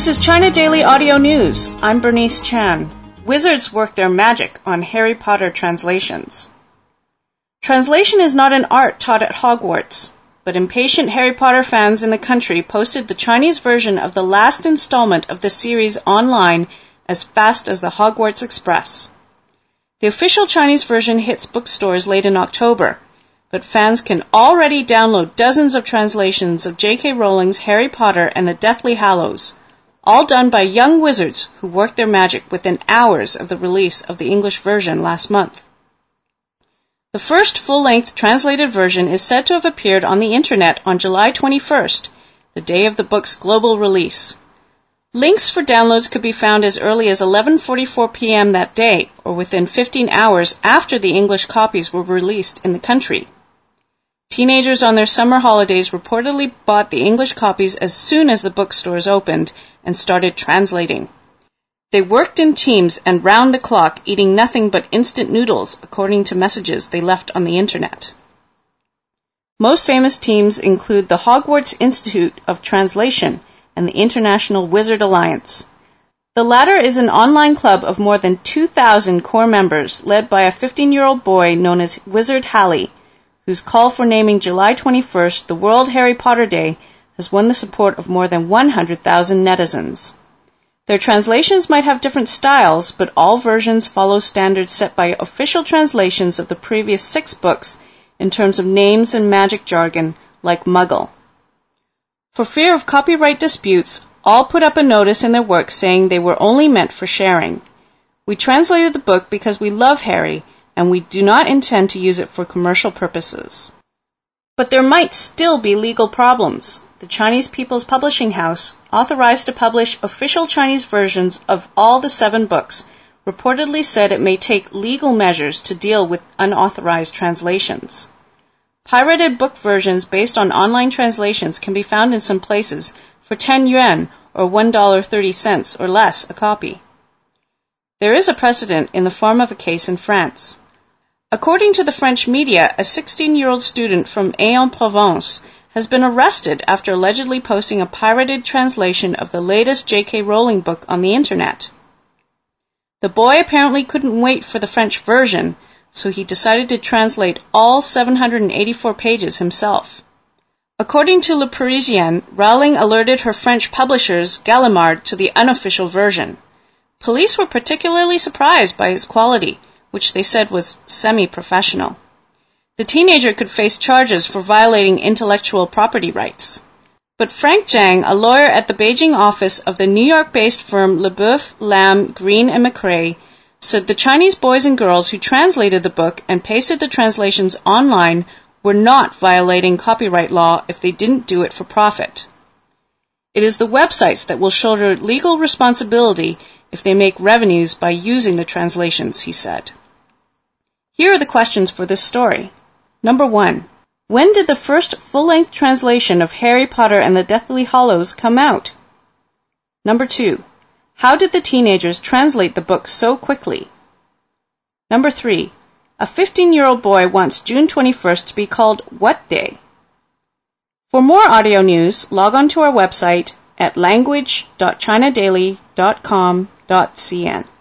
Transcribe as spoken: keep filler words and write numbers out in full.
This is China Daily Audio News. I'm Bernice Chan. Wizards work their magic on Harry Potter translations. Translation is not an art taught at Hogwarts, but impatient Harry Potter fans in the country posted the Chinese version of the last installment of the series online as fast as the Hogwarts Express. The official Chinese version hits bookstores late in October, but fans can already download dozens of translations of J K Rowling's Harry Potter and the Deathly Hallows, all done by young wizards who worked their magic within hours of the release of the English version last month. The first full-length translated version is said to have appeared on the internet on July twenty-first, the day of the book's global release. Links for downloads could be found as early as eleven forty-four p.m. that day, or within fifteen hours after the English copies were released in the country. Teenagers on their summer holidays reportedly bought the English copies as soon as the bookstores opened and started translating. They worked in teams and round the clock, eating nothing but instant noodles, according to messages they left on the internet. Most famous teams include the Hogwarts Institute of Translation and the International Wizard Alliance. The latter is an online club of more than two thousand core members, led by a fifteen-year-old boy known as Wizard Hallie, whose call for naming July twenty-first the World Harry Potter Day has won the support of more than one hundred thousand netizens. Their translations might have different styles, but all versions follow standards set by official translations of the previous six books in terms of names and magic jargon, like Muggle. For fear of copyright disputes, all put up a notice in their work saying they were only meant for sharing. We translated the book because we love Harry, and we do not intend to use it for commercial purposes. But there might still be legal problems. The Chinese People's Publishing House, authorized to publish official Chinese versions of all the seven books, reportedly said it may take legal measures to deal with unauthorized translations. Pirated book versions based on online translations can be found in some places for ten yuan or one dollar and thirty cents or less a copy. There is a precedent in the form of a case in France. According to the French media, a sixteen-year-old student from Aix-en-Provence has been arrested after allegedly posting a pirated translation of the latest J K Rowling book on the internet. The boy apparently couldn't wait for the French version, so he decided to translate all seven hundred eighty-four pages himself. According to Le Parisien, Rowling alerted her French publishers, Gallimard, to the unofficial version. Police were particularly surprised by its quality, which they said was semi-professional. The teenager could face charges for violating intellectual property rights. But Frank Zhang, a lawyer at the Beijing office of the New York-based firm LeBeuf, Lam, Green and McRae, said the Chinese boys and girls who translated the book and pasted the translations online were not violating copyright law if they didn't do it for profit. It is the websites that will shoulder legal responsibility if they make revenues by using the translations, he said. Here are the questions for this story. Number one, when did the first full-length translation of Harry Potter and the Deathly Hallows come out? Number two, how did the teenagers translate the book so quickly? Number three, a fifteen-year-old boy wants June twenty-first to be called what day? For more audio news, log on to our website at language dot china daily dot com dot c n.